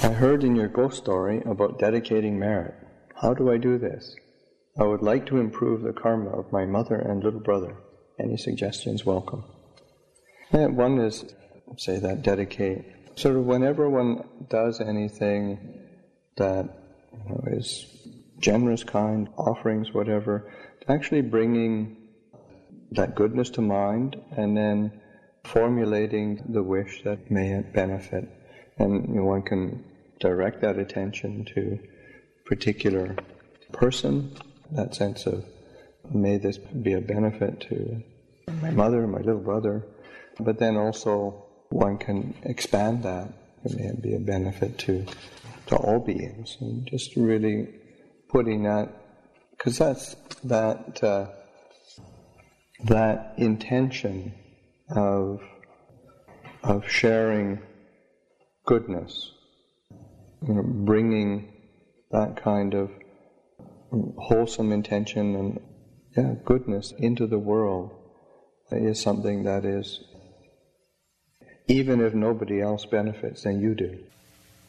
I heard in your ghost story about dedicating merit. How do I do this? I would like to improve the karma of my mother and little brother. Any suggestions welcome. And one is, say that dedicate. Sort of whenever one does anything that is generous, kind, offerings, whatever, actually bringing that goodness to mind and then formulating the wish that may benefit. And one can direct that attention to a particular person, that sense of, may this be a benefit to my mother, my little brother, but then also one can expand that. It may be a benefit to all beings, and just really putting that, because that's that intention of sharing goodness, bringing that kind of wholesome intention and goodness into the world is something that is, even if nobody else benefits, then you do.